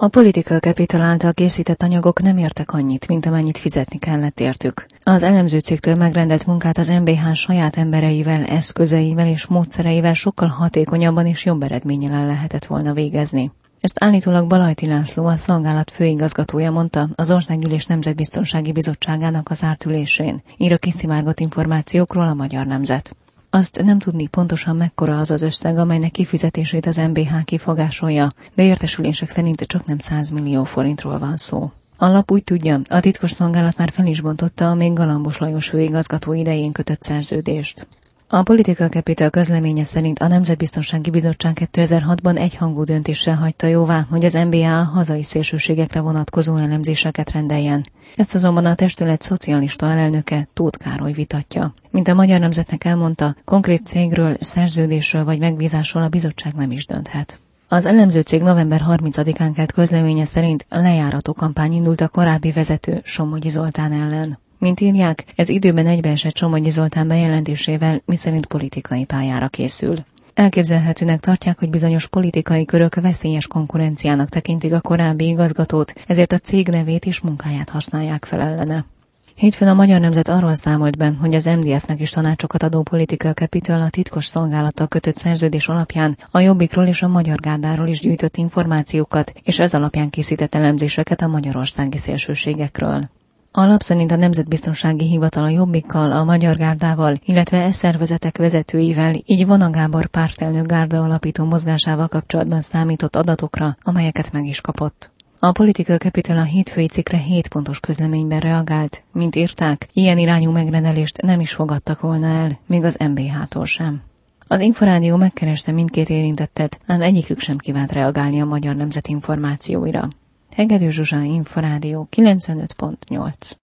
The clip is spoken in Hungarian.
A Political Capital által készített anyagok nem értek annyit, mint amennyit fizetni kellett értük. Az elemző cégtől megrendelt munkát az MBH saját embereivel, eszközeivel és módszereivel sokkal hatékonyabban és jobb eredménnyel el lehetett volna végezni. Ezt állítólag Balajti László, a szolgálat főigazgatója mondta az Országgyűlés Nemzetbiztonsági Bizottságának az zárt ülésén, ír a kiszivárgott információkról a Magyar Nemzet. Azt nem tudni pontosan mekkora az az összeg, amelynek kifizetését az MBH kifogásolja, de értesülések szerint csak nem 100 millió forintról van szó. A lap úgy tudja, a titkosszolgálat már fel is bontotta a még Galambos Lajos főigazgató idején kötött szerződést. A Political Capital közleménye szerint a Nemzetbiztonsági Bizottság 2006-ban egyhangú döntéssel hagyta jóvá, hogy az MBA a hazai szélsőségekre vonatkozó elemzéseket rendeljen. Ezt azonban a testület szocialista alelnöke, Tóth Károly vitatja. Mint a Magyar Nemzetnek elmondta, konkrét cégről, szerződésről vagy megbízásról a bizottság nem is dönthet. Az elemző cég november 30-án kelt közleménye szerint lejárató kampány indult a korábbi vezető, Somogyi Zoltán ellen. Mint írják, ez időben egybeesett Somogyi Zoltán bejelentésével, miszerint politikai pályára készül. Elképzelhetőnek tartják, hogy bizonyos politikai körök veszélyes konkurenciának tekintik a korábbi igazgatót, ezért a cég nevét és munkáját használják fel ellene. Hétfőn a Magyar Nemzet arról számolt be, hogy az MDF-nek is tanácsokat adó Political Capital a titkos szolgálattal kötött szerződés alapján a Jobbikról és a Magyar Gárdáról is gyűjtött információkat, és ez alapján készített elemzéseket a magyarországi szélsőségekről. A lap szerint a Nemzetbiztonsági Hivatal a Jobbikkal, a Magyar Gárdával, illetve szervezetek vezetőivel, így Vona Gábor pártelnök gárda alapító mozgásával kapcsolatban számított adatokra, amelyeket meg is kapott. A Political Capital a hétfői cikkre 7 pontos közleményben reagált. Mint írták, ilyen irányú megrendelést nem is fogadtak volna el, még az MBH-tól sem. Az Inforádió megkereste mindkét érintettet, ám egyikük sem kívánt reagálni a Magyar Nemzet információira. Hegedű Zsuzsa, Inforádió 95.8